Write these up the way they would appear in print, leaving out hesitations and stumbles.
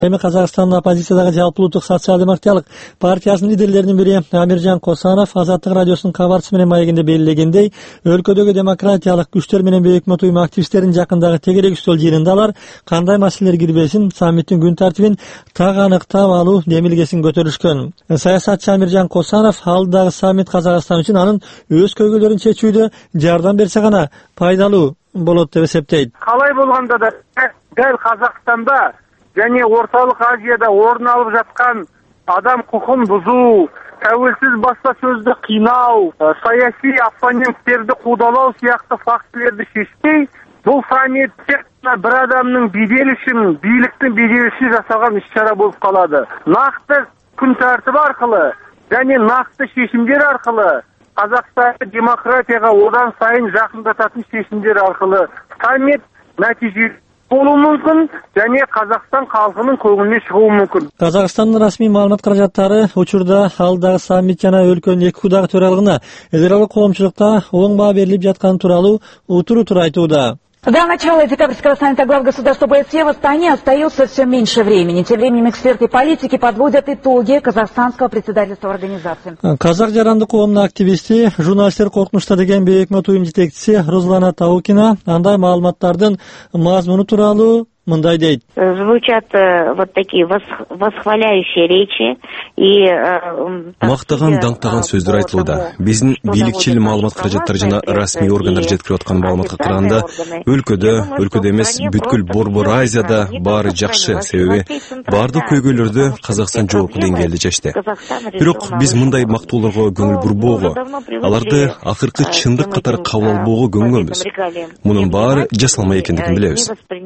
Эми Казакстандын оппозициядагы Жалпы улуттук социал-демократиялык партиясынын лидерлеринин бири Амиржан Косанов Азаттык радиосунун кабарчысы менен маегинде белгилегендей, өлкөдөгү демократиялык күчтөр менен өкмөт уюму активисттеринин жакындагы тегерек үстөл жыйынында алар кандай маселелер кирбесин, саммиттин күн тартибин так аныктап алуу демилгесин көтөрүшкөн. Саясатчы Амиржан Косанов алдагы саммит Казакстан үчүн анын өз көйгөйлөрүн чечүүдө жардам берсе гана пайдалуу болот деп эсептейт. Калай болгондо да дәл Казакстанда және Орталық Азияда орын алып жатқан адам құқын бұзу, тәуелсіз баспасөзді қинау, саяси оппоненттерді қудалау сияқты фактілерді шешпей, бұл саммит тек бір адамның беделі үшін, биліктің беделі үшін жасалған іс-шара болып қалады. Нақты күн тәртібі арқылы және нақты шешімдер арқылы Қазақстанды демократияға одан сайын жақындататын шешімдер арқылы саммит нәтижесі болуы мүмкін және Қазақстан халқының көңіліне шығуы мүмкін. Казакстандын расмий маалымат каражаттары учурда алдагы саммит жана өлкөнүн эки кудагы төралыгына эл аралык коомчулукта оң баа берилип жатканы тууралуу утур-утур айтууда. До начала декабрьского саммита глав государств ОБСЕ в Астане остается все меньше времени. Тем временем эксперты и политики подводят итоги казахстанского председательства организации. Казак жарандык коомунун активисти, журналисттер коркунучта деген өкмөт уюм жетекчиси Руслана Таукина андай маалыматтардын мазмуну тууралуу мындай дейт. Звучат вот такие восхваляющие речи и мактаган, даңктаган сөздөр айтылууда. Биздин бийликчил маалымат каражаттары жана расмий органдар жеткирип аткан маалыматка караганда өлкөдө эмес бүткүл Борбор Азияда баары жакшы, себеби баардык көйгөйлөрдү Казакстан жогорку деңгээлде чечти. Бирок биз мындай мактоолорго көңүл бурбоого, аларды акыркы чындык катары кабыл албоого көңгөнбүз. Мунун баары жасалмай экендигин билебиз.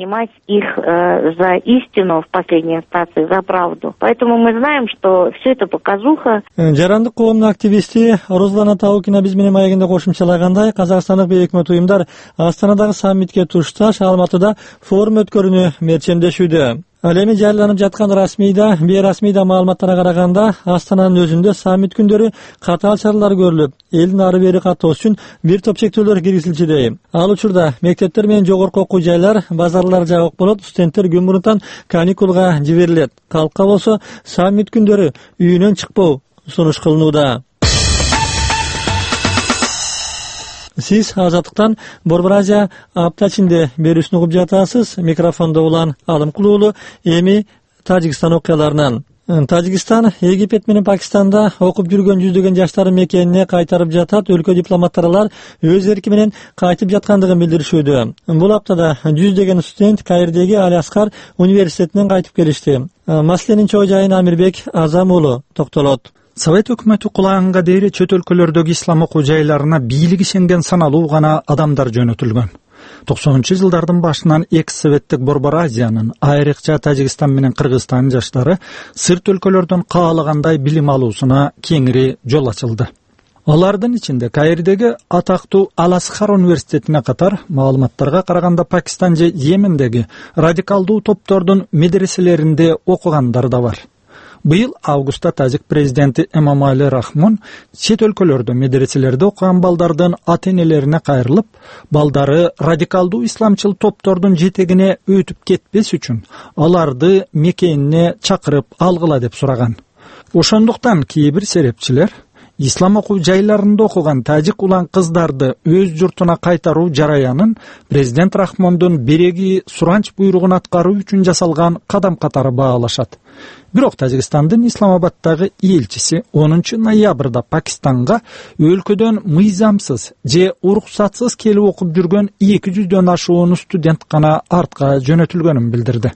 За истину в последней инстанции, за правду. Поэтому мы знаем, что все это показуха. Жарандык коомунун активисти Руслана Таукина биз менен маегинде кошумчалагандай, Казакстандык өкмөт уюмдар Астанадагы саммитке тушташ Алматыда форум өткөрүүнү мерчемдешүүдө. Ал эми жарыяланып жаткан расмийда, бейрасмийда маалыматтарга караганда Астананын өзүндө саммит күндөрү катаал чаралар көрүлүп, элдин ары бери каттоосу үчүн бир топ чектөөлөр киргизилчү. Ал учурда мектептер менен жогорку окуу жайлар, базарлар жабык болот, студенттер күн мурунтан каникулга жиберилет. Калкка болсо саммит күндөрү үйүнөн чыкпоо сунуш кылынууда. Сиз Азаттыктан Борбор Азия апта ичинде берүүсүн угуп жатасыз. Микрофондо улан Алым Кулуулу. Эми Тажикстан окуяларынан. Тажикстан Египет менен Пакистанда окуп жүргөн жүздөгөн жаштарын мекенине кайтарып жатат. Өлкө дипломаттары өз эрки менен кайтып жаткандыгын билдиришүүдө. Бул аптада жүздөгөн студент Каирдеги Али Аскар университетинен кайтып келишти. Маселенин чоо жайын Амирбек Азам уулу токтолот. Совет өкмөтү кулаганга дейри чөт өлкөлөрдөгү ислам окуу жайларына бийлиги ишенген саналуу гана адамдар жөнөтүлгөн. 90-жылдардын башынан экс-советтик Борбор Азиянын, айрыкча Тажикстан менен Кыргызстандын жаштары сырт өлкөлөрдөн каалагандай билим алуусуна кеңири жол ачылды. Алардын ичинде Каирдеги атактуу Ал-Асхар университетине катар, маалыматтарга караганда Пакистан же Йемендеги радикалдуу топтордун медреселеринде окугандар да бар. Быйыл августта Тажик президенти Эмомали Рахмон чет өлкөлөрдө медреселерде окуган балдардын ата-энелерине кайрылып, балдары радикалдуу исламчыл топтордун жетегине өтүп кетпес үчүн аларды мекенине чакырып алгыла деп сураган. Ошондуктан кээ бир серепчилер ислам окуу жайларында окуган тажик улан кыздарды өз журтуна кайтаруу жараянын президент Рахмондун береги суранч буйругун аткаруу үчүн жасалган кадам катары баалашат. Бирок Тажикстандын Исламабаддагы элчиси 10 ноябрда Пакистанга өлкөдөн мыйзамсыз же уруксатсыз келип окуп жүргөн 200дөн ашуун студент гана артка жөнөтүлгөнүн билдирди.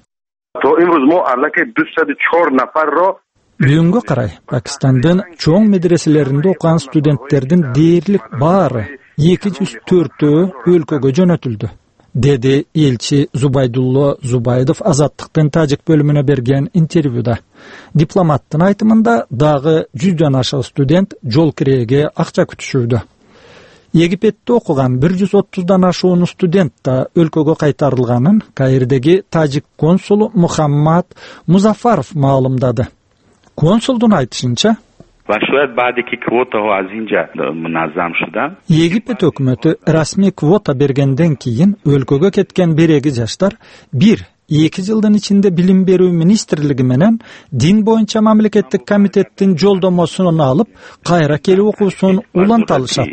Бүгүнгө карай Пакистандын чоң медреселеринде окуган студенттердин дээрлик баары 204 өлкөгө жөнөтүлдү, деди элчи Зубайдулло Зубайдов Азаттыктын Тажик бөлүмүнө берген интервьюда. Дипломаттын айтымында дагы 100дөн ашык студент жол кирээге акча күтүшүүдө. Египетте окуган 130дан ашуун студент да өлкөгө кайтарылганын Каирдеги тажик консулу Мухаммад Музафаров маалымдады. Консулдун айтышынча, Египет өкмөтү расмий квота бергенден кийин өлкөгө кеткен береги жаштар 1 2 жылдын ичинде Билим берүү министрлиги менен дин боюнча мамлекеттик комитеттин жолдомосун алып, кайра келип окуусун уланта алышат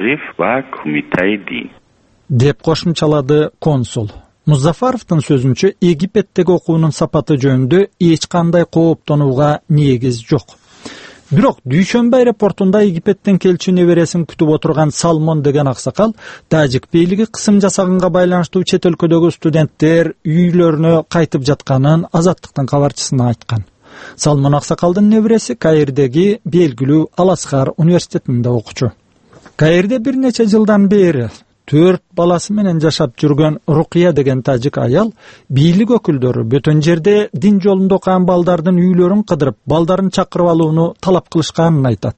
деп кошумчалады консул. Музафаровдун сөзүнчө, Египеттеги окуунун сапаты жөнүндө эч кандай кооптонууга негиз жок. Бирок дүйшөмбү аэропортунда Египеттен келчү небересин күтүп отурган Салмон деген аксакал тажик бийлиги кысым жасаганга байланыштуу чет өлкөдөгү студенттер үйлөрүнө кайтып жатканын Азаттыктын кабарчысына айткан. Салмон аксакалдын небереси Каирдеги белгилүү Ал-Азхар университетинде окучу. Каирде бир нече жылдан бери 4 баласы менен жашап жүргөн Рукия деген тажик аял бийлик өкүлдөрү бөтөн жерде дин жолунда окуган балдардын үйлөрүн кыдырып, балдарын чакырып алууну талап кылышканын айтат.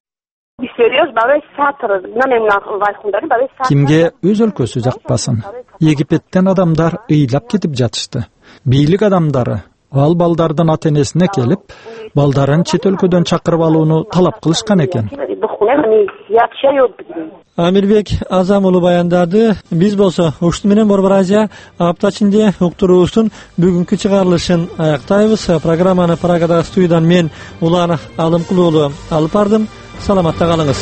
Кимге өз өлкөсү жакпасын. Египеттен адамдар ыйлап кетип жатышты. Бийлик адамдары ал балдардын ата-энесине келип, балдарын чет өлкөдөн чакырып алууну талап кылышкан экен. Амирбек Азам уулу баяндады. Биз болсо ушуну менен Борбор Азия апта ичинде уктуруубуздун бүгүнкү чыгарылышын аяктайбыз. Программаны Прагадагы студиядан мен Улан Алымкул уулу алып бардым. Саламатта калыңыз.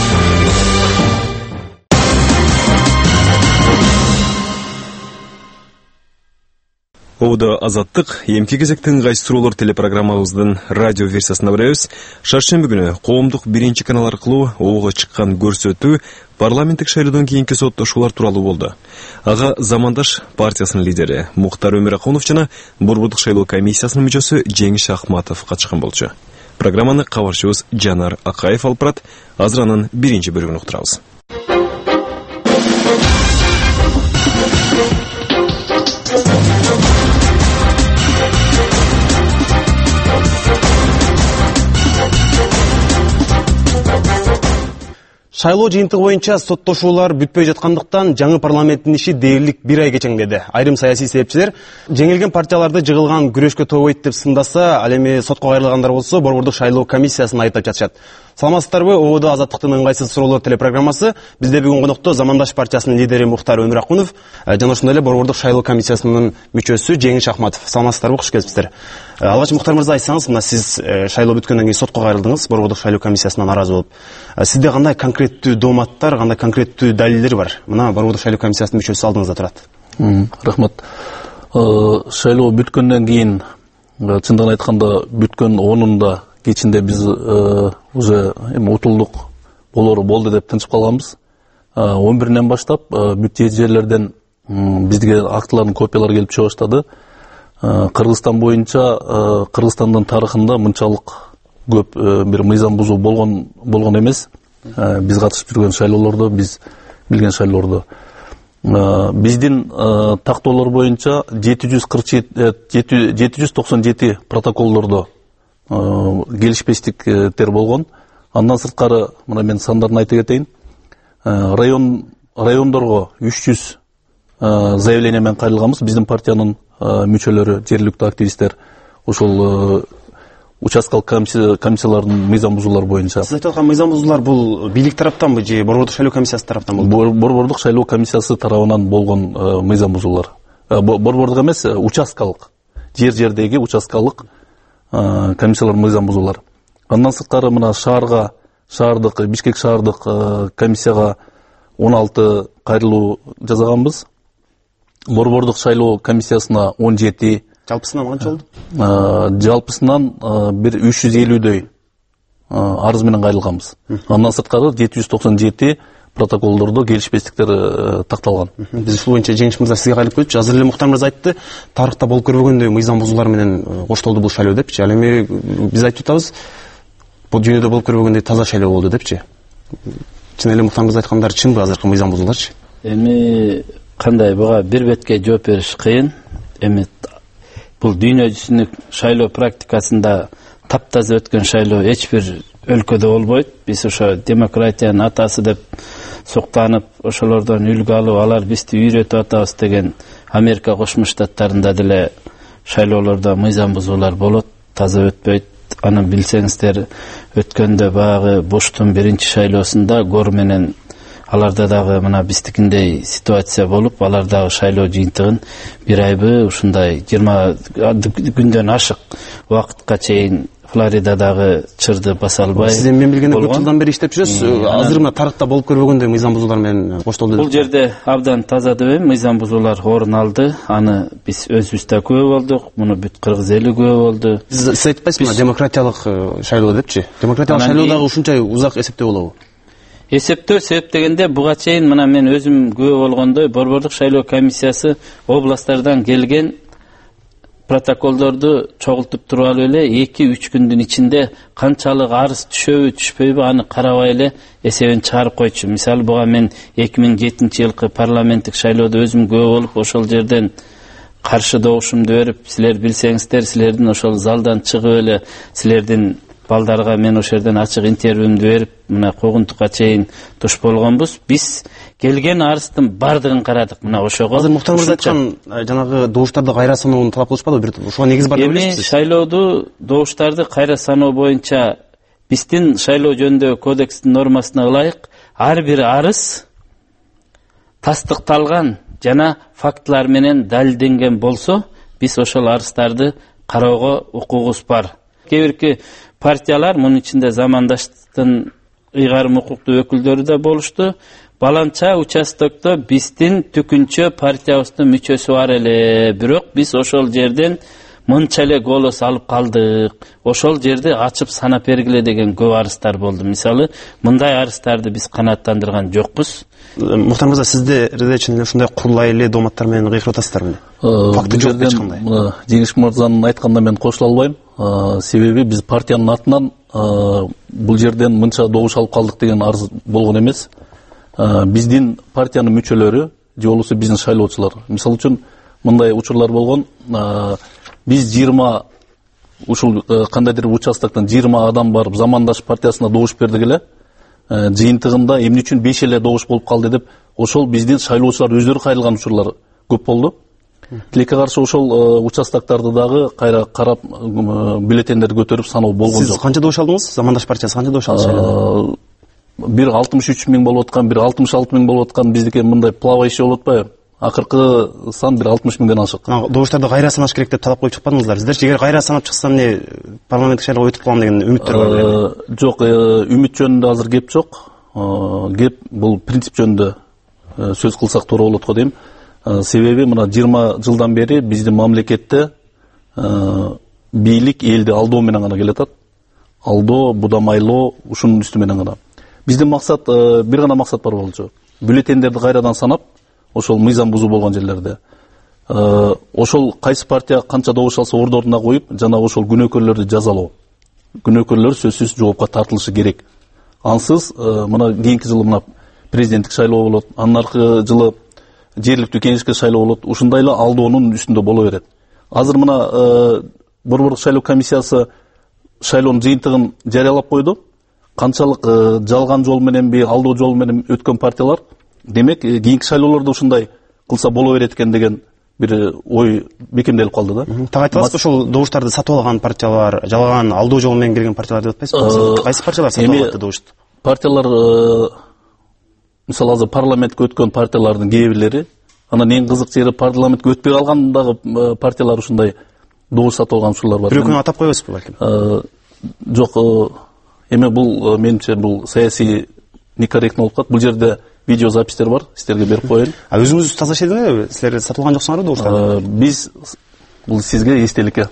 Оуда Азаттык эмки кезектин кайсы суроолор телепрограммабыздын радио версиясына беребиз. Шаршемби күнү коомдук биринчи канал аркылуу ого чыккан көрсөтүү парламенттик шайлоодон кийинки соттошуулар тууралуу болду. Ага Замандаш партиясынын лидери Мухтар Өмүракунов жана Борбордук шайлоо комиссиясынын мүчөсү Жеңиш Ахматов катышкан болчу. Программаны кабарчыбыз Жанар Акаев алып барат. Азыр анын биринчи бөлүгүн уктурабыз. Шайлоо жыйынтыгы боюнча соттошуулар бүтпөй жаткандыктан жаңы парламенттин иши дээрлик 1 ай кечеңдеди. Айрым саясий себепчилер жеңилген партияларды жыгылган күрөшкө тобойт деп сындаса, ал эми сотко кайрылгандар болсо Борбордук шайлоо комиссиясын айыптап жатышат. Саламатсыздарбы? Оодо Азаттыктын ыңгайсыз суроолор телепрограммасы. Бизде бүгүн конокто Замандаш партиясынын лидери Мухтар Өмүракунов жана ошондой эле Борбордук шайлоо комиссиясынын мүчөсү Жеңиш Ахматов. Саламатсыздарбы? Куш келипсиздер. Алгач Мухтар мырза айтсаңыз, мына сиз шайлоо бүткөндөн кийин сотко кайрылдыңыз, Борбордук шайлоо комиссиясынан наразы болуп. Сизде кандай конкреттүү дооматтар, кандай конкреттүү далилдер бар? Мына Борбордук шайлоо комиссиясынын мүчөсү алдыңызда турат. Рахмат. Шайлоо бүткөндөн кийин чындыгын айтканда бүткөн 10-унда кечинде биз уже утулдук болду деп тынчып калганбыз. 11-нен баштап бүт жерлерден бизге актылардын копиялары келип чыга баштады. Кыргызстан боюнча Кыргызстандын тарыхында мынчалык көп бир мыйзам бузуу болгон эмес. Биз катышып жүргөн шайлоолордо, биз билген шайлоолордо. Биздин тактоолор боюнча 797 протоколдордо келишпестиктер болгон. Андан сырткары, мына мен сандарын айта кетейин. Райондорго 300 заявление менен кайрылганбыз. Биздин партиянын мүчөлөрү, жергиликтүү активисттер ошол участкалык комиссиялардын мыйзам бузуулары боюнча. Сиз айтып аткан мыйзам бузуулар бул бийлик тараптанбы же Борбордук шайлоо комиссиясы тараптан болду? Борбордук шайлоо комиссиясы тарабынан болгон мыйзам бузуулар. Борбордук эмес, участкалык, жердеги участкалык комиссиялар мыйзам бузуулар. Андан сырткары мына шаардык Бишкек шаардык комиссияга 16 кайрылуу жасаганбыз. Борбордук шайлоо комиссиясына 17. Жалпысынан канча болду? Жалпысынан бир 350дөй арыз менен кайрылганбыз. Андан сырткары 797 протоколдордо келишпестиктер такталган. Биз ушул боюнча Жеңиш мырза сизге кайрылып кетчү. Азыр эле Мухтар мырза айтты, тарыхта болуп көрбөгөндөй мыйзам бузуулар менен коштолду бул шайлоо депчи. Ал эми биз айтып атабыз, бул дүйнөдө болуп көрбөгөндөй таза шайлоо болду депчи. Чын эле Мухтар мырза айткандары чынбы азыркы мыйзам бузууларчы? Эми кандай буга бир бетке жооп бериш кыйын. Эми бул дүйнө жүзүнүн шайлоо практикасында таптаза өткөн шайлоо эч бир өлкөдө болбойт. Биз ошо демократиянын атасы деп суктанып, ошолордон үлгү алып, алар бизди үйрөтүп атабыз деген Америка Кошмо Штаттарында деле шайлоолордо мыйзам бузуулар болот, таза өтпөйт. Аны билсеңиздер, өткөндө баягы Буштун биринчи шайлоосунда Гор менен аларда дагы мына биздикиндей ситуация болуп, алар дагы шайлоо жыйынтыгын бир айбы ушундай 20 күндөн ашык убакытка чейин Флоридадагы чырды баса албай. Сиз мен билгенде көп жылдан бери иштеп жүрөсүз. Азыр мына тарыхта болуп көрбөгөндөй мыйзам бузуулар менен коштолду. Бул жерде абдан таза деп мыйзам бузуулар орун алды. Аны биз өзүбүз да күбө болдук. Муну бүт кыргыз эли күбө болду. Сиз айтпайсызбы демократиялык шайлоо депчи? Демократиялык шайлоо дагы ушунча узак эсептөө болобу? Эсептөө себеп дегенде буга чейин мына мен өзүм күбө болгондой борбордук шайлоо комиссиясы областтардан келген протоколдорду чогултуп туруп алып эле 2-3 күндүн ичинде канчалык арыз түшөбү түшпөйбү аны карабай эле эсебин чыгарып койчу. Мисалы буга мен 2007-жылкы парламенттик шайлоодо өзүм күбө болуп, ошол жерден каршы добушумду берип, силер билсеңиздер, силердин ошол залдан чыгып эле силердин балдарга мен ошол жерден ачык интервьюмду берип, мына куугунтукка чейин туш болгонбуз. Биз келген арыздын бардыгын карадык. Мына ошого азыр Мухтар мырза айткан жанагы добуштарды кайра саноону талап кылышпадыбы? Бир ошого негиз бар деп ойлойсузбу? Эми шайлоодо добуштарды кайра саноо боюнча биздин шайлоо жөнүндөгү кодекстин нормасына ылайык ар бир арыз тастыкталган жана фактылар менен далилденген болсо, биз ошол арыздарды кароого укугубуз бар. Кээ-бирки партиялар, мунун ичинде замандаштын ыйгарым укуктуу өкүлдөрү да болушту. Баланча участокто биздин түкүнчө партиябыздын мүчөсү бар эле, бирок биз ошол жерден мынча эле голос алып калдык. Ошол жерди ачып санап бергиле деген көп арыздар болду. Мисалы, мындай арыздарды биз канааттандырган жокпуз. Мухтар мырза, сиздерде үчүн ушундай курулай эле дооматтар менен кыйкырып атасыздарбы? Факты жок эч кандай. Жеңиш мырзанын айтканына мен кошула албайм. Себеби биз партиянын атынан бул жерден мынча добуш алып калдык деген арыз болгон эмес. Биздин партиянын мүчөлөрү же болбосо биздин шайлоочулар. Мисалы үчүн мындай учурлар болгон. Биз 20 ушул кандайдыр участоктон 20 адам барып Замандаш партиясына добуш бердик эле. Жыйынтыгында эмне үчүн 5 эле добуш болуп калды деп, ошол биздин шайлоочулар өздөрү кайрылган учурлар көп болду. Тилекке каршы ошол участокторду дагы кайра карап бюллетендерди көтөрүп саноо болгон жок. Сиз канча добуш алдыңыз? Замандаш партиясы канча добуш алды? Бир 63 миң болуп аткан, бир 66 миң болуп аткан, биздики мындай плавающий болуп атпайбы? Акыркы сан бир 60 миңден ашык. Добуштарды кайра санаш керек деп талап коюп чыкпадыңыздар. Сиздер эгер кайра санап чыксам эмне парламенттик шайлоого өтүп калам деген үмүттөр бар. Жок, үмүт жөнүндө азыр кеп жок. Кеп бул принцип жөнүндө сөз кылсак туура болот го дейм. Себеби мына 20 жылдан бери биздин мамлекетте бийлик элди алдоо менен гана келатат. Алдоо, будамайлоо ушунун үстү менен гана. Биздин максат бир гана максат бар болчу. Бюллетендерди кайрадан санап, ошол мыйзам бузуу болгон жерлерде. Ошол кайсы партия канча добуш алса ордоруна коюп, жана ошол күнөөкөрлөрдү жазалоо. Күнөөкөрлөр сөзсүз жоопко тартылышы керек. Ансыз мына кийинки жылы мына президенттик шайлоо болот, андан аркы жылы жергиликтүү кеңешке шайлоо болот. Ушундай эле алдоонун үстүндө боло берет. Азыр мына борбордук шайлоо комиссиясы шайлоонун жыйынтыгын жарыялап койду. Канчалык жалган жол мененби, алдоо жол менен өткөн партиялар, демек кийинки шайлоолордо ушундай кылса боло берет экен деген бир ой бекемделип калды да. Так айтып атасызбы, ошол добуштарды сатып алган партиялар, жалган алдоо жол менен келген партиялар деп атпайсызбы? Кайсы партиялар сатып алды добушту? Партиялар мисалы азыр парламентке өткөн партиялардын кээ бирлери, анан эң кызык жери парламентке өтпөй калган дагы партиялар ушундай добуш сатып алган учурлар бар. Бирөкүнү атап койбойсузбу балким? Жок, эми бул менимче бул саясий некорректно болуп калат. Бул жерде видео запистер бар, сиздерге берип коеюн. Өзүңүз таза иштедиңизби? Силер сатылган жоксуңарбы добуштарды? Биз бул сизге эстеликке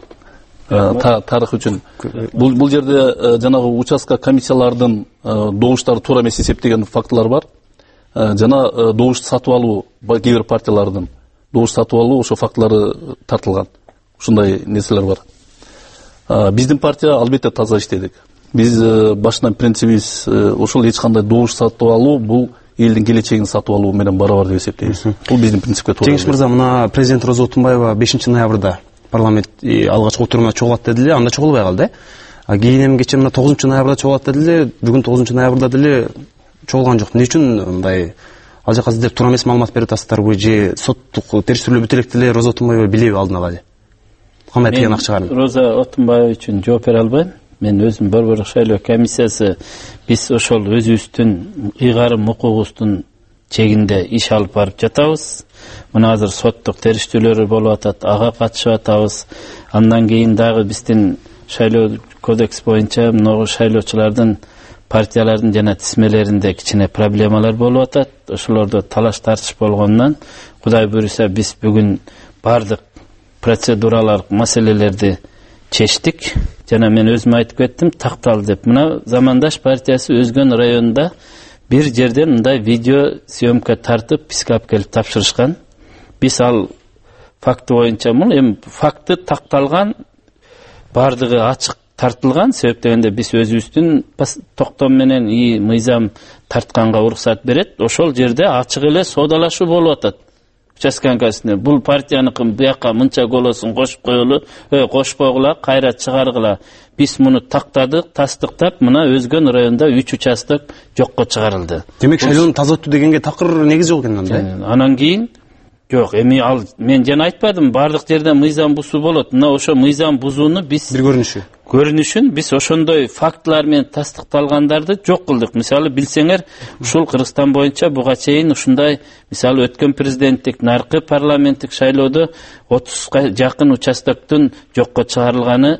тарых үчүн. Бул жерде жанагы участка комиссиялардын добуштары туура эмес эсептеген фактылар бар. Жана добуш сатып алуу, кээ бир партиялардын добуш сатып алуу ошо фактылары тартылган. Ушундай нерселер бар. Биздин партия албетте таза иштедик. Биз башынан принцибибиз ошол эч кандай добуш сатып алуу бул элдин келечегин сатып алуу менен барабар деп эсептейбиз. Бул биздин принципке туура. Жеңиш мырза, мына президент Роза Отунбаева 5 ноябрда парламент алгачкы отурумда чогулат деди эле, анда чогулбай калды. Кийин кечээ мына 9 ноябрда чогулат деди эле, бүгүн 9 ноябрда деле чогулган жок. Эмне үчүн мындай ал жака сиздер туура эмес маалымат берип атасыздарбы же соттук териштирүү бүтө электе Роза Отунбаева билеби алдын ала эле? Кандай тыянак чыгарын? Роза Отунбаева үчүн жооп бере албайм. мен өзім Борборлук шайлоо комиссиясы биз ошол өзүбүздүн ыйгарым укугубуздун чегинде иш алып барып жатабыз. Мына азыр соттук териштүүлөр болуп атат, ага катышып атабыз. Андан кийин дагы биздин шайлоо кодекс боюнча мына шайлоочулардын партиялардын жана тизмелеринде кичине проблемалар болуп атат. Ошолордо талаш тартыш болгондон Кудай буйруса биз бүгүн бардык процедуралык маселелерди чечтик. Жана мен өзүм айтып кеттим, такталды деп. Мына Замандаш партиясы Өзгөн районунда бир жерден мындай видео съемка тартып пискап келип тапшырышкан. Биз ал факты боюнча эми факты такталган, бардыгы ачык тартылган. Себеп дегенде биз өзүбүздүн токтом менен мыйзам тартканга уруксат берет. Ошол жерде ачык эле соодалашуу болуп атат. Участканкасында бул партияныкын буяка мынча голосун кошуп коелу, кошпогула, кайра чыгаргыла. Биз муну тактадык, тастыктап, мына Өзгөн районунда 3 участок жокко чыгарылды. Демек шайлоону таза өттү дегенге такыр негиз жок экен анда. Анан кийин жок, эми ал мен жана айтпадым, бардык жерде мыйзам бузуу болот. Мына ошо мыйзам бузууну биз бир көрүнүшүн биз ошондой фактылар менен тастыкталгандарды жок кылдык. Мисалы билсеңер, ушул Кыргызстан боюнча буга чейин ушундай, мисалы өткөн президенттик, наркы парламенттик шайлоодо 30га жакын участоктун жокко чыгарылганы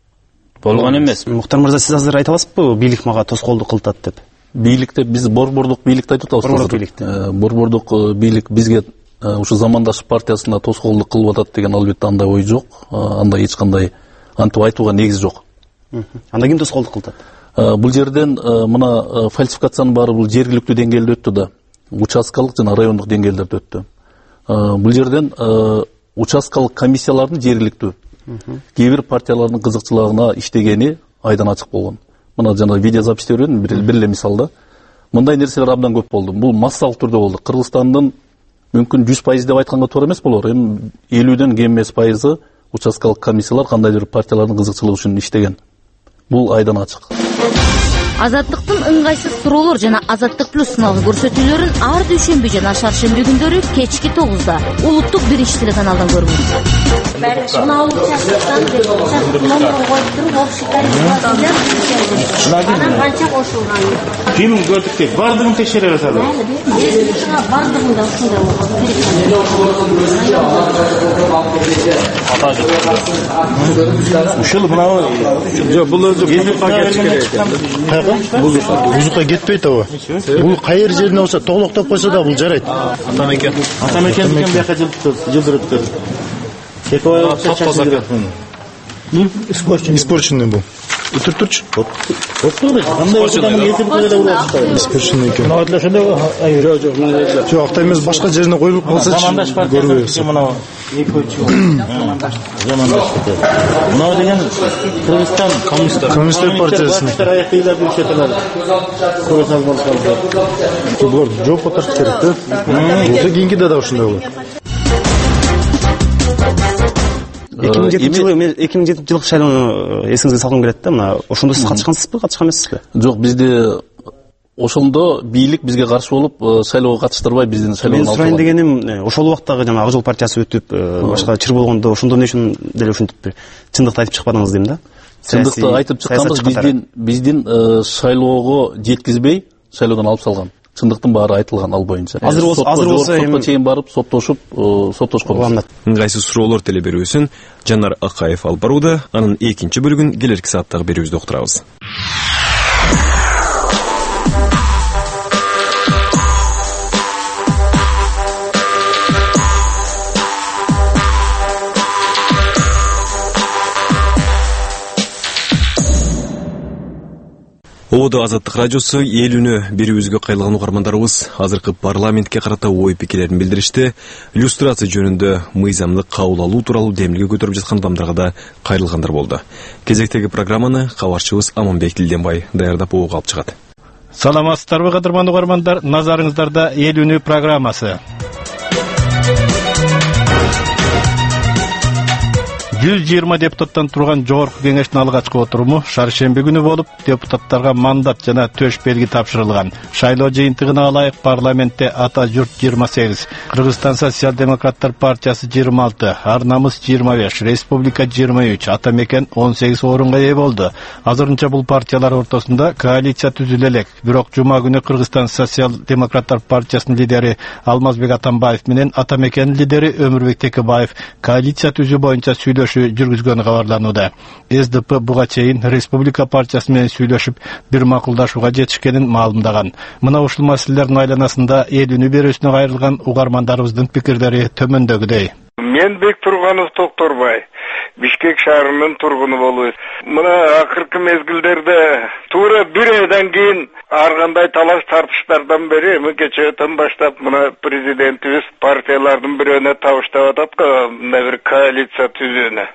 болгон эмес. Муктар мырза, сиз азыр айта аласызбы, бийлик мага тоскоолдук кылтат деп? Бийликте биз борбордук бийликти айтып атабыз. Борбордук бийлик бизге ушу Замандаш партиясына тоскоолдук кылып атат деген албетте андай ой жок. Андай эч кандай антип айтууга негиз жок. Анда ким тоскоолдук кылтат? Бул жерден мына фальсификациянын баары бул жергиликтүү деңгээлде өттү да, участкалык жана райондук деңгээлдерде өттү. Бул жерден участкалык комиссиялардын жергиликтүү кээ бир партиялардын кызыкчылыгына иштегени айдан ачык болгон. Мына жана видеозапистерден бир эле мисалда мындай нерселер абдан көп болду. Бул массалык түрдө болду. Кыргызстандын мүмкүн 100% деп айтканга туура эмес болор. Эми 50ден кем эмес пайызы участкалык комиссиялар кандайдыр партиялардын кызыкчылыгы үчүн иштеген. Бул айдан ачык. Азаттыктын ыңгайсыз суроолор жана Азаттык плюс сыналгы көрсөтүүлөрүн ар дүйшөмбү жана шаршемби күндөрү кечки 9да улуттук биринчи телеканалдан көрүңүз. Мына участоктон номерин коюп туруп, анан канча кошулган. Ким көрдүк деп бардыгын текшере аласызбы? Бардыгын да ушундай болгон. Ушул мына жок, бул өзү бузукка кетпейт абы. Бул кайер жерине болсо толуктап койсо да бул жарайт. Атамекен бияка жылдырыптыр. Секой испорченный бул. Турчу. Испорченный экен. Жок, акта эмес, башка жерине коюлуп калсачы. Замандаш партиясы мына мына деген Кыргызстан коммунисттер партиясы. Булар жооп катыш керек да. Бул кийинкиде да ушундай болот. 2007 жылкы шайлоону эсиңизге салгым келет да. Мына ошондо сиз катышкансызбы, катышкан эмессизби? Жок, бизде ошондо бийлик бизге каршы болуп шайлоого катыштырбай биздин шайлоого алып. Мен сурайын дегеним, ошол убактагы жана Ак Жол партиясы өтүп, башка чыр болгондо ошондо эмне үчүн деле ушинтип чындыкты айтып чыкпадыңыз дейм да? Чындыкты айтып чыкканбыз, биздин шайлоого жеткизбей шайлоодон алып салган. Чындыктын баары айтылган ал боюнча. Азыр болсо сотко чейин барып соттошкон. Ыңгайсыз суроолор теле берүүсүн Жанар Акаев алып барууда. Анын экинчи бөлүгүн келерки сааттагы берүүбүздө уктурабыз. Ободо Азаттык радиосу эл үнү берүүбүзгө кайрылган угармандарыбыз азыркы парламентке карата ой пикирлерин билдиришти. Иллюстрация жөнүндө мыйзамды кабыл алуу тууралуу демилге көтөрүп жаткан адамдарга да кайрылгандар болду. Кезектеги программаны кабарчыбыз Аманбек Дилденбай даярдап ого алып чыгат. Саламатсыздарбы, кадырман угармандар? Назарыңыздарда эл үнү программасы. 120 депутаттан турган жогорку кеңештин алгачкы отуруму шаршемби күнү болуп, депутаттарга мандат жана төш белги тапшырылган. Шайлоо жыйынтыгына ылайык парламентте Ата журт 28, Кыргызстан социал-демократтар партиясы 26, Ар намыс 25, Республика 23, Ата мекен 18 орунга ээ болду. Азырынча бул партиялар ортосунда коалиция түзүлө элек. Бирок жума күнү Кыргызстан социал-демократтар партиясынын лидери Алмазбек Атамбаев менен Ата мекен лидери Өмүрбек Текебаев коалиция түзүү боюнча сүйлөшүү жүргүзгөнү кабарланууда. СДП буга чейин Республика партиясы менен сүйлөшүп, бир макулдашууга жетишкенин маалымдаган. Мына ушул маселелердин айланасында эл үнү берүүсүнө кайрылган угармандарыбыздын пикирлери төмөндөгүдөй. Мен Бектурганов Токторбай, Бишкек шаарынын тургуну болуп. Мына акыркы мезгилдерде туура бир айдан кийин ар кандай талаш тартыштардан бери кечээден баштап мына президентибиз партиялардын бирөөүнө табыштап атат го, мына бир коалиция түзүүнү.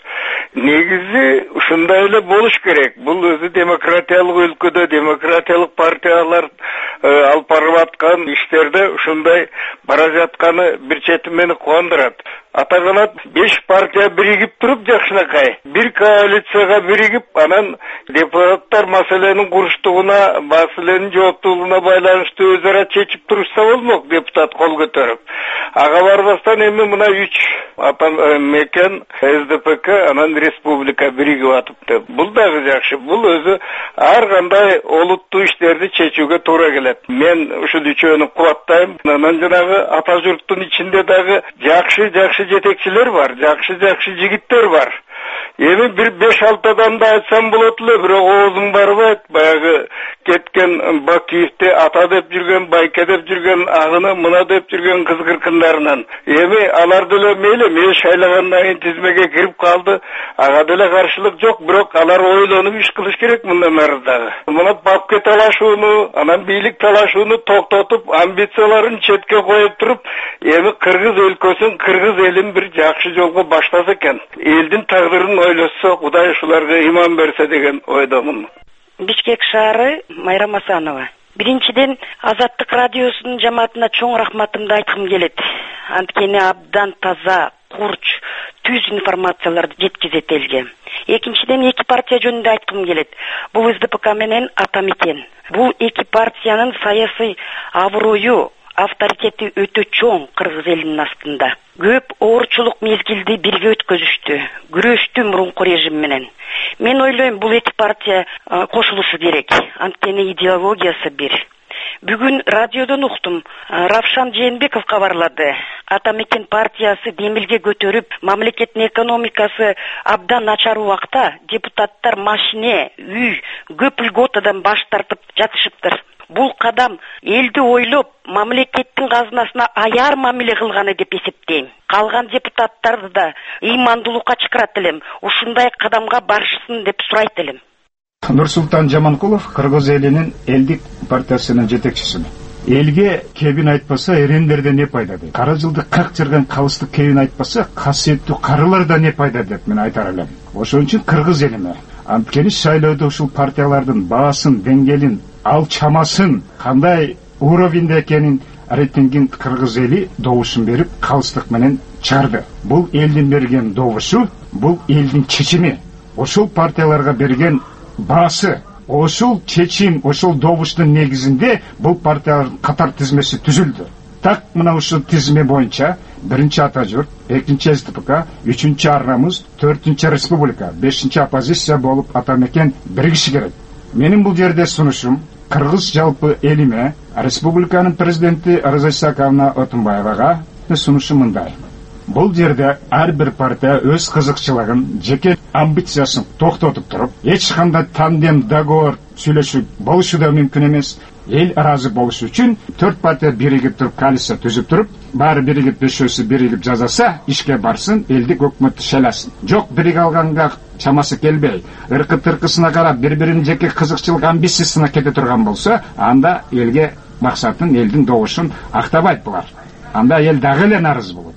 Негизи ушундай эле болуш керек. Бул өзү демократиялык өлкөдө демократиялык партиялар алып барып аткан иштерде ушундай бара жатканы бир чети мени кубандырат. Атаганат 5 партия биригип туруп жакшынакай. Бир коалицияга биригип, анан депутаттар маселенин куруштугуна, маселенин жооптуулугуна байланыштуу өз ара чечип турушса болмок, депутат кол көтөрүп. Ага барбастан эми мына 3 Ата мекен, СДПК, анан Республика биригип атыпты. Бул дагы жакшы. Бул өзү ар кандай олуттуу иштерди чечүүгө туура келет. Мен ушул үчөөнү кубаттайм. Анан жанагы ата журттун ичинде дагы жакшы жетекчилер бар, жакшы жигиттер бар. Эми бир 5-6 адамды айтсам болот эле, бирок оозум барбайт. Баягы кеткен Бакиевди ата деп жүргөн, Байке деп жүргөн, агыны мына деп жүргөн кыз-кыркындарынан. Эми алар деле мейли шайлагандан кийин тизмеге кирип калды. Ага деле каршылык жок, бирок алар ойлонуп иш кылыш керек мындан ары дагы. Мына бапке талашууну, анан бийлик талашууну токтотуп, амбицияларын четке коюп туруп, эми Кыргыз өлкөсүн, Кыргыз элин бир жакшы жолго баштаса экен. Элдин тагдырын ойлосо, Кудай ушуларга иман берсе деген ойдомун. Бишкек шаары, Майрам Асанова. Биринчиден Азаттык радиосунун жамаатына чоң рахматымды айткым келет. Анткени абдан таза, курч, түз информацияларды жеткизет элге. Экинчиден 2 партия жөнүндө айткым келет. Бул СДПК менен Ата мекен. Бул 2 партиянын саясий аброю, авторитети өтө чоң Кыргыз элинин астында. Көп оорчулук мезгилди бирге өткөзүштү, күрөштү мурунку режим менен. Мен ойлойм, бул 2 партия кошулушу керек, анткени идеологиясы бир. Бүгүн радиодон уктум, Равшан Жээнбеков кабарлады. Ата мекен партиясы демилге көтөрүп, мамлекеттин экономикасы абдан начар убакта депутаттар машине, үй, көп льготадан баш тартып жатышыптыр. Бул кадам элди ойлоп, мамлекеттин казынасына аяр мамиле кылганы деп эсептейм. Калган депутаттарды да ыймандуулукка чакырат элем. Ушундай кадамга барышсын деп сурайт элем. Нурсултан Жаманкулов, Кыргыз элинин элдик партиясынын жетекчиси. Элге кебин айтпаса, эрендерде не пайда дейт. Кара жылды 40 жырган калыстык кебин айтпаса, касиеттүү карыларда не пайда деп мен айтар элем. Ошон үчүн Кыргыз элине анткени шайлоодо ушул партиялардын баасын, деңгээлин, ал чамасын, кандай уровенде экенин рейтингин Кыргыз эли добушун берип, калыстык менен чыгарды. Бул элдин берген добушу, бул элдин чечими. Ошол партияларга берген баасы, ошол чечим, ошол добуштун негизинде бул партиялардын катар тизмеси түзүлдү. Так мына ушул тизме боюнча 1-чи Ата журт, 2-чи СДПК, 3-чи Ар намыс, 4-чи Республика, 5-чи оппозиция болуп Ата мекен биригиши керек. Менин бул жерде сунушум Кыргыз жалпы элиме, Республиканын президенти Арза Исаковна Отунбаевага сунушум мындай. Бул жерде ар бир партия өз кызыкчылыгын, жеке амбициясын токтотуп туруп, эч кандай тандем, договор сүйлөшүү болушу да мүмкүн эмес. Эл ыраазы болуш үчүн 4 партия биригип туруп, коалиция түзүп туруп, баары биригип, бешөөсү биригип жазаса, ишке барсын, элдик өкмөттү шайласын. Жок, бириге алганга чамасы келбей, ыркы-тыркысына карап, бири-биринин жеке кызыкчылык амбициясына кете турган болсо, анда элге максатын, элдин добушун актабайт булар. Анда эл дагы эле нааразы болот.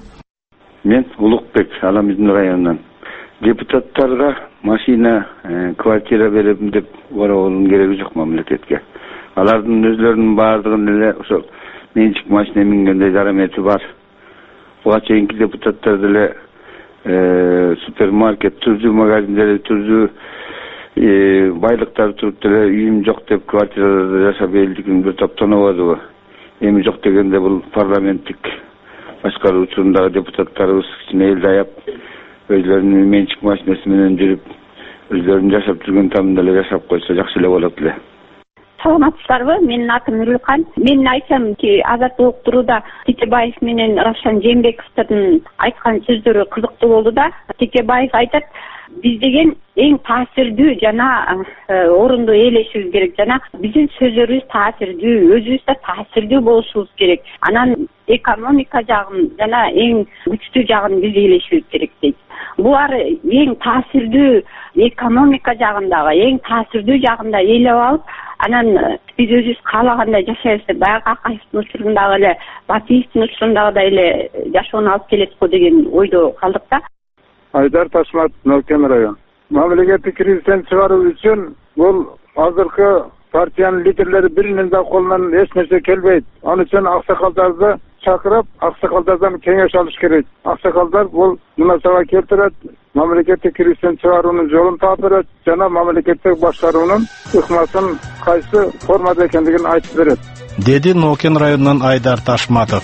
Мен Улукбек, Аламиздин районунан. Депутаттарга машина, квартира берем деп ороонун кереги жок мамлекетке. Алардын өзлөрүнүн баардыгын эле ошол менчик машина мингендей жарамети бар. Буга чейинки депутаттар деле супермаркет түздү, магазиндер түздү, байлыктар туруп деле үйүм жок деп квартирада жашап элдигин бир топ тонободубу. Эми жок дегенде бул парламенттик башкаруу учурундагы депутаттарыбыз кичине элди аяп, өзлөрүнүн менчик машинеси менен жүрүп, өзлөрүнүн жашап жүргөн тамында эле жашап койсо жакшы эле болот эле. Саламатсыздарбы? Менин атым Нурулкан. Мен айтсам ки азаттык уктурууда Текебаев менен Равшан Жээнбековдун айткан сөздөрү кызыктуу болду да. Текебаев айтат, биз деген эң таасирдүү жана орунду ээлешибиз керек жана биздин сөздөрүбүз таасирдүү, өзүбүз да таасирдүү болушубуз керек. Анан экономика жагын жана эң күчтүү жагын биз ээлешибиз керек дейт. Булар эң таасирдүү экономика жагындагы, эң таасирдүү жагында ээлеп алып, анан биз өзүбүз каалагандай жашайбыз деп баягы Акаевдин учурундагы эле, Батиевдин учурундагыдай эле жашоону алып келет го деген ойдо калдык да. Айдар Ташмат, Нуркен район. Мамлекеттик кризистен чыгаруу үчүн бул азыркы партиянын лидерлери биринин да колунан эч нерсе келбейт. Ал үчүн аксакалдарды чакырып, аксакалдардан кеңеш алыш керек. Аксакалдар бул мунасаба келтирет, мамлекеттик кризистен чыгаруунун жолун таап берет жана мамлекеттик башкаруунун ыкмасын кайсы формада экендигин айтып берет. Деди Нокен районунан Айдар Ташматов.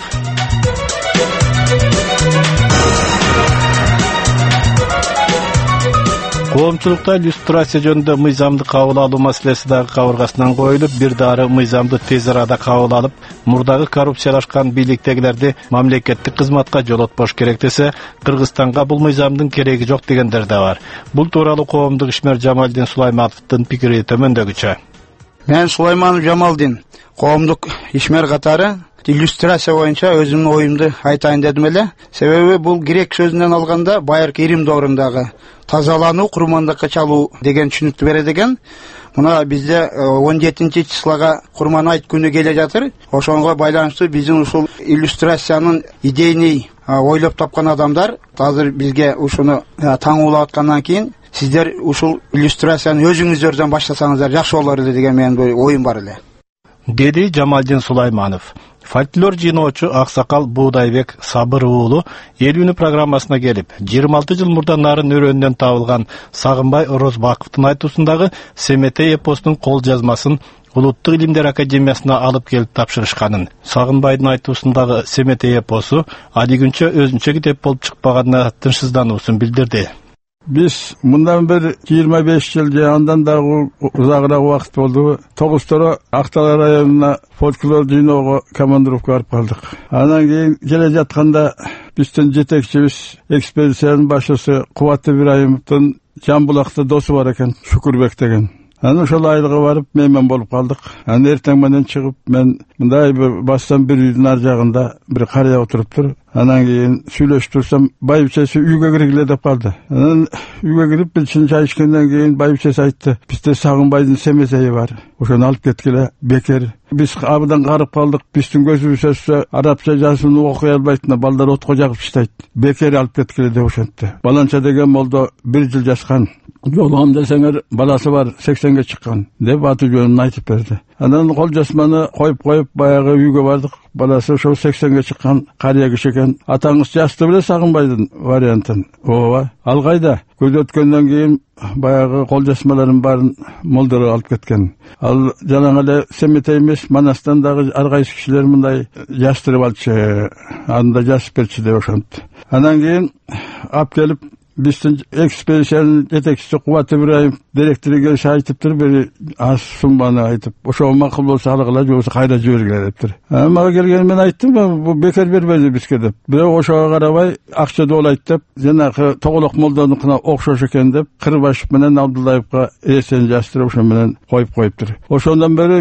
Коомчулукта иллюстрация жөнүндө мыйзамды кабыл алуу маселеси дагы кабыргасынан коюлуп, бир дары мыйзамды тез арада кабыл алып, мурдагы коррупциялашкан бийликтегилерди мамлекеттик кызматка жолотпош керек десе, Кыргызстанга бул мыйзамдын кереги жок дегендер да бар. Бул тууралуу коомдук ишмер Жамалдин Сулаймановдун пикири төмөндөгүчө. Мен Сулайманов Жамалдин, коомдук ишмер катары иллюстрация боюнча өзүмдүн оюмду айтайын дедим эле. Себеби бул грек сөзүнөн алганда байыркы Рим доорундагы тазалануу, курмандыкка чалуу деген түшүнүктү берет экен. Мына бизде 17-числага курман айт күнү келе жатыр. Ошонго байланыштуу биздин ушул иллюстрациянын идейни ойлоп тапкан адамдар азыр бизге ушуну таңуулап аткандан кийин сиздер ушул иллюстрацияны өзүңүздөрдөн баштасаңыздар жакшы болор эле деген менин оюм бар эле. Деди Жамалдин Сулайманов. Фольклор жыйноочу Аксакал Буудайбек Сабыр уулу Эл күнү программасына келип, 26 жыл мурда нарын өрөөнүнөн табылган Сагынбай Орозбаковдун айтуусундагы Семетей эпосунун кол жазмасын Улуттук илимдер академиясына алып келип тапшырышканын, Сагынбайдын айтуусундагы Семетей эпосу али күнчө өзүнчө китеп болуп чыкпаганына тынчсыздануусун билдирди. Биз мындан бир 25 жыл же андан дагы узагыраак убакыт болду. Тогузторо Актала районуна фольклор жыйноого командировка барып калдык. Анан кийин келе жатканда биздин жетекчибиз, экспедициянын башчысы Кубат Ибраимовдун Жамбулакта досу бар экен, Шукурбек деген. Анан ошол айылга барып мейман болуп калдык. Анан эртең менен чыгып, мен мындай бир бастан бир үйдүн ар жагында бир карыя отуруптур. Анан кийин сүйлөшүп турсам, байбичеси үйгө киргиле деп калды. Анан үйгө кирип бир чай ичкенден кийин байбичеси айтты, бизде Сагынбайдын семетейи бар. Ошону алып кеткиле, бекер. Биз абдан карып калдык, биздин көзүбүз өссө арабча жазууну окуй албайт, балдар отко жагып иштейт. Бекер алып кеткиле деп ошентти. Баланча деген молдо 1 жыл жашкан. Жолугам десеңер, баласы бар, 80ге чыккан деп аты жөнүн айтып берди. Анан кол жазманы коюп баягы үйгө бардык. Баласы ошол 80ге чыккан карыя киши экен. Атаңыз жазды беле Сагынбайдын вариантын? Ооба. Ал кайда? Көз өткөндөн кийин баягы кол жазмаларын баарын молдор алып кеткен. Ал жалаң эле Семетей эмес, Манастан дагы ар кайсы кишилер мындай жаздырып алчу, анда жазып берчи деп ошентти. Анан кийин алып келип биздин экспедициянын жетекчиси Кубат Ибраимов директору келип айтыптыр, бир аз сумманы айтып, ошого макул болсо алгыла, же болбосо кайра жибергиле дептир. Мага келген мен айттым, бу бекер бербейди бизге деп. Бирок ошого карабай акча доолайт деп, жанагы Тоголок молдонукуна окшош экен деп, Кырбашев менен Абдуллаевга эсен жаздырып, ошо менен коюп коюптур. Ошондон бери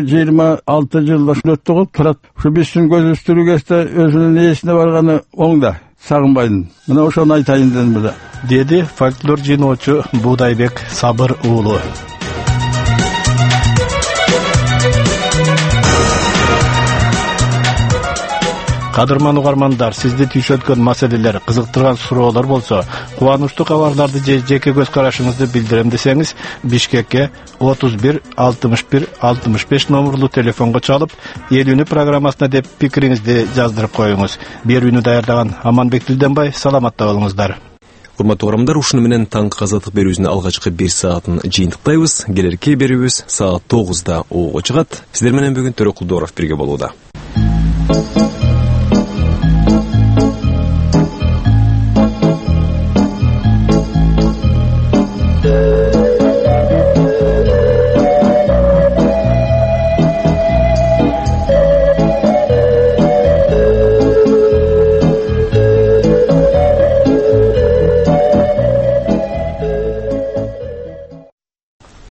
26 жыл өттү го, турат. Ушу биздин көзүбүз түрүгөстө өзүнүн ээсине барганы оңда. Сагынбайдын. Мына ошону айтайын дедим эле. Деди фольклор жыйноочу Буудайбек Сабыр уулу. Кадырман угармандар, сизди түйшөткөн маселелер, кызыктырган суроолор болсо, кубанычтуу кабарларды же жеке көз карашыңызды билдирем десеңиз, Бишкекке 31 61 65 номерлуу телефонго чалып, Эл күнү программасына деп пикириңизди жаздырып коюңуз. Берүүнү даярдаган Аманбек Дилденбай, саламатта болуңуздар. Урматтуу угармандар, ушуну менен таңкы азаттык берүүбүздүн алгачкы 1 саатын жыйынтыктайбыз. Келерки берүүбүз саат 9:00 чыгат. Сиздер менен бүгүн Төрөкул Дооров бирге болууда.